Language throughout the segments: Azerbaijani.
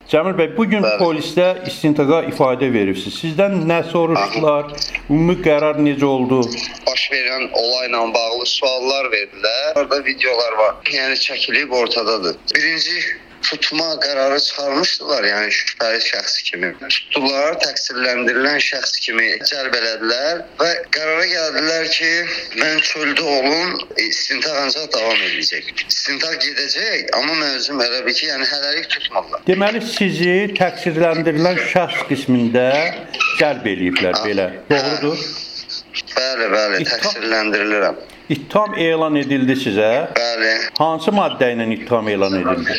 Cəmil bəy, bugün polisdə istintaqa ifadə verirsiniz. Sizdən nə soruşdular? Ümumi qərar necə oldu? Baş verən olayla bağlı suallar verdilər. Orada videolar var. Yəni çəkilib ortadadır. Birinci tutma qərarı çıxarmışdılar, yəni şübhəli şəxs kimi. Tutdular, təqsirləndirilən şəxs kimi cəlb elədilər və qərara gəldilər ki, mən çöldə olum, istintaq ancaq davam edəcək. İstintaq gedəcək, amma mən özüm elə bil ki, yəni hələlik tutmadılar. Deməli, sizi təqsirləndirilən şəxs qismində cəlb eləyiblər belə, doğrudur? Bəli, təqsirləndirilirəm. İttiham elan edildi sizə? Bəli. Hansı maddə ilə ittiham elan edildi?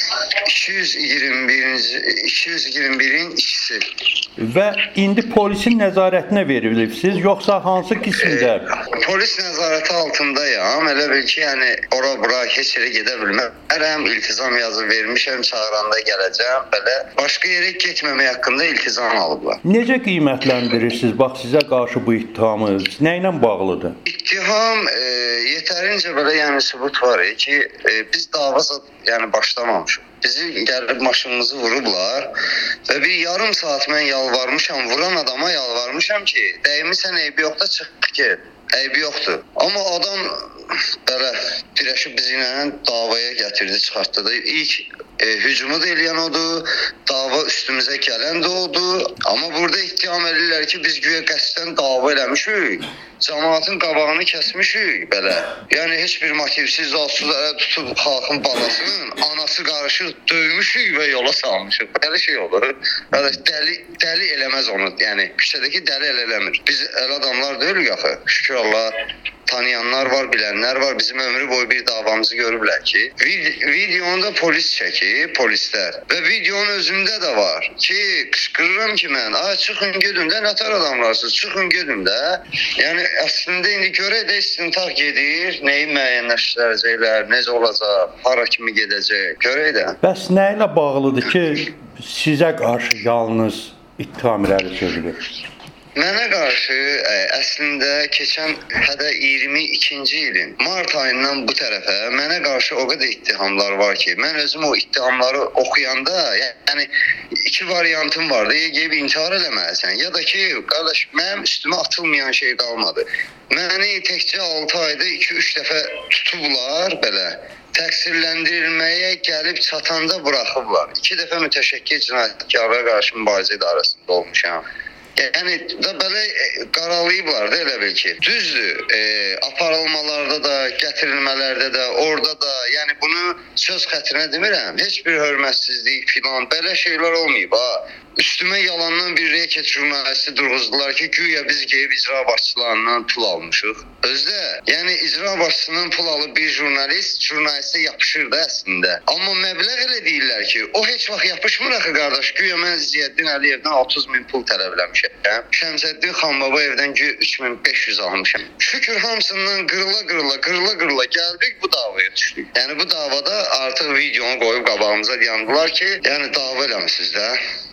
221-in ikisi. Və indi polisin nəzarətinə verilibsiz, yoxsa hansı qismdə? Polis nəzarəti altındayam. Elə bil ki, yəni ora-bura heç yerə gedə bilmərəm. İltizam yazı vermişəm, çağıranda gələcəm. Belə başqa yerə getməmək haqqında iltizam alıblar. Necə qiymətləndirirsiniz bax sizə qarşı bu ittihamı? Nə ilə bağlıdır? İttiham yetərincə belə yəni sübut var ki, biz dava yəni başlamamışıq. Bizi gəlib maşınımızı vurublar və bir yarım saat mən yalvarmışam, vuran adama yalvarmışam ki, dəymisən, eybi yoxda, çıx get. Eybi yoxdur. Amma adam belə dirəşib bizi ilə davaya gətirdi, çıxartdı da. İlk hücumu da eləyən odur, dava üstümüzə gələn də odur. Amma burada ittiham edirlər ki, biz güya qəsdən dava eləmişik, cəmaatın qabağını kəsmişik belə. Yəni heç bir motivsiz zadsız tutub xalqın balasının anası qarışıq döymüşük və yola salmışıq. Belə şey olur. Dəli eləməz onu. Yəni küçədəki dəli eləmir. Biz elə adamlar deyilik axı. Şükür Allah, tanıyanlar var, bilənlər var. Bizim ömrü boyu bir davamızı görüblər ki, videonu da polis çəkib, polislər. Və videonun özündə də var ki, qışqırıram ki mən, çıxın gedin də, nətər adamlarsınız, çıxın gedin də. Yəni əslində indi görək də istintaq gedir, nəyi müəyyənləşdirəcəklər, necə olacaq, hara kimi gedəcək, görək də. Bəs nə ilə bağlıdır ki, sizə qarşı yalnız ittiham irəli sürülür? Mənə qarşı əslində keçən 22-ci ilin mart ayından bu tərəfə mənə qarşı o qədər ittihamlar var ki, mən özüm o ittihamları oxuyanda, yəni iki variantım vardı. Ya gəlib intihar eləməlisən, ya da ki, qardaş, mənim üstümə atılmayan şey qalmadı. Məni təkcə 6 ayda 2-3 dəfə tutublar belə. Təqsirləndirilməyə gəlib çatanda buraxıblar. 2 dəfə mütəşəkkil cinayətkarlara qarşı mübarizə idarəsində olmuşam. Yəni da belə qaralayıblar da elə bil ki. Düzdür, aparılmalarda da, gətirilmələrdə də, orada da, yəni bunu söz xətrinə demirəm. Heç bir hörmətsizlik filan, belə şeylər olmayıb ha. Üstümə yalandan bir reket jurnalisti durğuzdular ki, güya biz gəlib icra başçılarından pul almışıq. Özdə, yəni icra başçısından pul alıb bir jurnalistə yapışır da əslində. Amma məbləğ elə deyirlər ki, o heç vaxt yapışmır axı qardaş. Güya mən Ziyaəddin Əliyevdən 30.000 pul tələb eləmişəm. Şəmsəddin Xanbabəyevdən güya 3.500 almışam. Şükür hamısından qırıla gəldik, bu davaya düşdük. Yəni bu davada artıq videonu qoyub qabağımıza dayandılar ki, yəni dava eləmisiniz də.